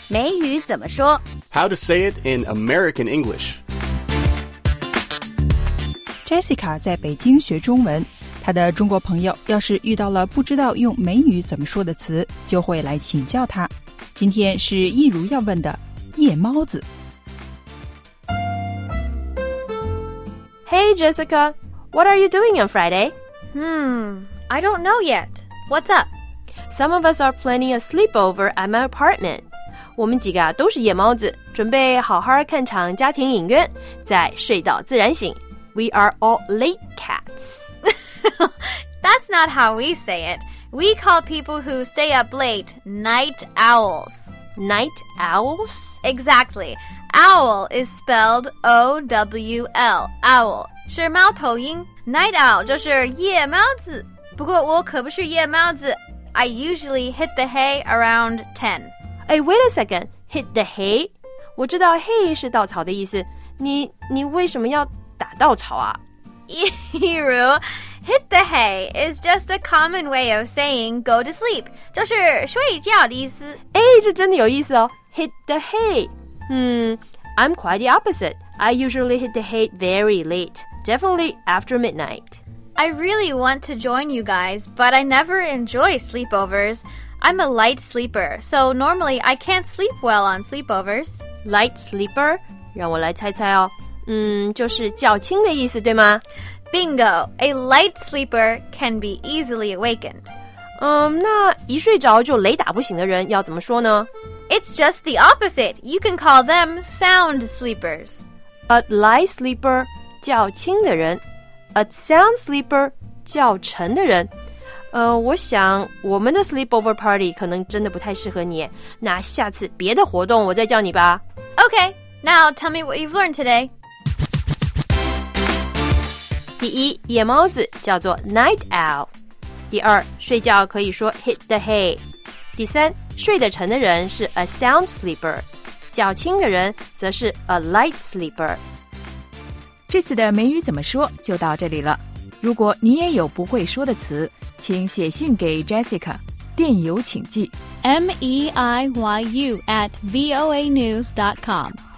美语怎么说 How to say it in American English. Jessica 在北京学中文，她的中国朋友要是遇到了不知道用美语怎么说的词，就会来请教她。今天是一如要问的夜猫子。 Hey Jessica, what are you doing on Friday? I don't know yet. What's up? Some of us are planning a sleepover at my apartment. 我们几个都是夜猫子，准备好好看场家庭影院，再睡到自然醒。We are all late cats. That's not how we say it. We call people who stay up late night owls. Night owls? Exactly. Owl is spelled O-W-L. Owl 是猫头鹰 Night owl 就是夜猫子。不过我可不是夜猫子。I usually hit the hay around 10. Hey, wait a second. Hit the hay? 我知道 hay 是稻草的意思。你为什么要打稻草啊？ Hiru, hit the hay is just a common way of saying go to sleep. 就是睡觉的意思。 这真的有意思哦。Hit the hay. I'm quite the opposite. I usually hit the hay very late. Definitely after midnight. I really want to join you guys, but I never enjoy sleepovers. I'm a light sleeper, so normally I can't sleep well on sleepovers. Light sleeper? 让我来猜猜哦。就是较轻的意思，对吗？ Bingo! A light sleeper can be easily awakened. 那一睡着就雷打不醒的人要怎么说呢？ It's just the opposite. You can call them sound sleepers. A light sleeper 较轻的人 A sound sleeper 较沉的人我想我们的 sleepover party 可能真的不太适合你，那下次别的活动我再叫你吧。 Okay, now tell me what you've learned today. 第一，夜猫子叫做 night owl。第二，睡觉可以说 hit the hay。第三，睡得沉的人是 a sound sleeper， 较轻的人则是 a light sleeper。 这次的美语怎么说就到这里了。如果你也有不会说的词，请写信给 Jessica， 电邮请寄 MEIYU@voanews.com